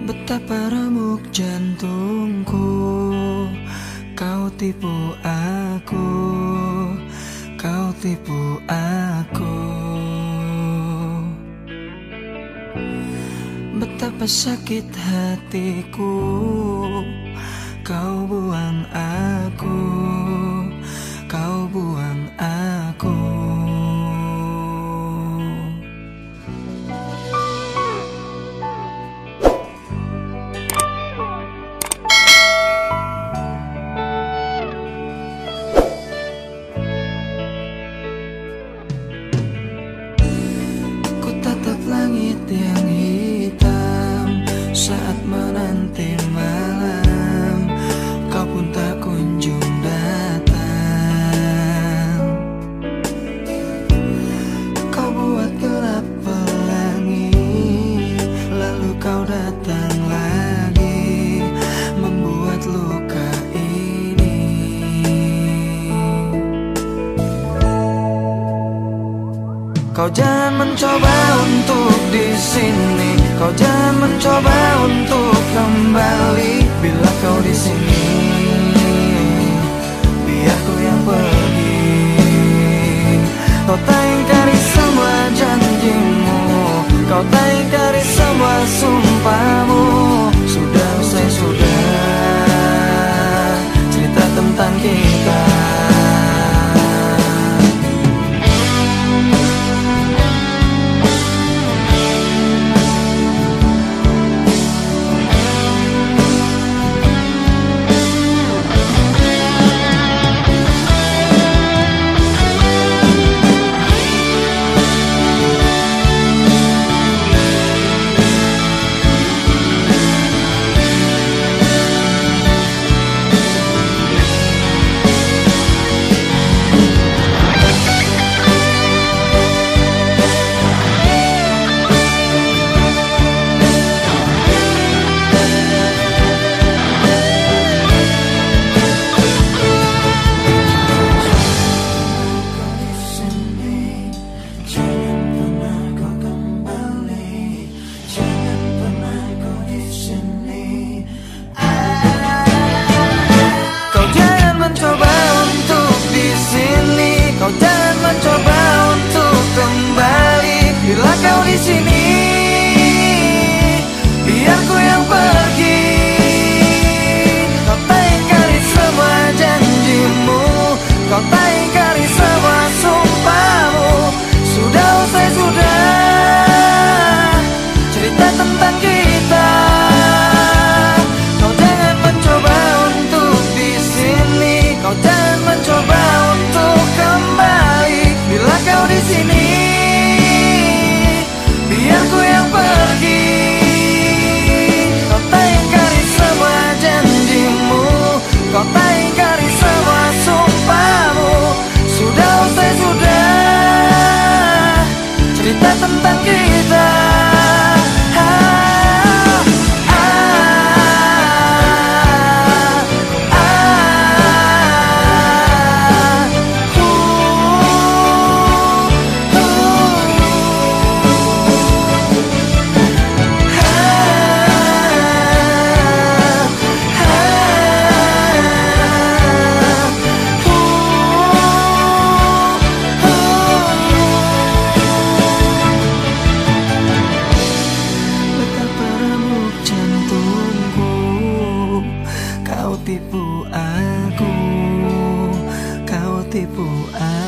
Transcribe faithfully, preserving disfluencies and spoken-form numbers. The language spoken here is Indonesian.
Betapa remuk jantungku, kau tipu aku, kau tipu aku. Betapa sakit hatiku, kau buang aku, kau buang aku. Langit yang hitam saat menanti malam, kau pun tak kunjung datang. Kau buat gelap pelangi, lalu kau datang lagi, membuat luka ini. Kau jangan mencoba untuk di sini, kau jangan mencoba untuk kembali. Bila kau di sini, biar ku yang pergi. Kau tak ingkari semua janjimu, kau tak ingkari semua sumpahmu. Sudah usai sudah cerita tentang kita. Kau jangan mencoba untuk kembali. Bila kau di sini, biar ku yang pergi. Kau tak ingkari semua janjimu, kau tak ingkari semua sumpahmu. Sudah usai sudah cerita tentang kita. Kau jangan mencoba untuk di sini, kau jangan mencoba untuk kembali. Bila kau di sini, biar ku yang pergi. Kau tak ingkari semua janjimu, kau tak ingkari semua sumpahmu. Sudah usai sudah cerita tentang kita. Kau tipu aku, kau tipu aku.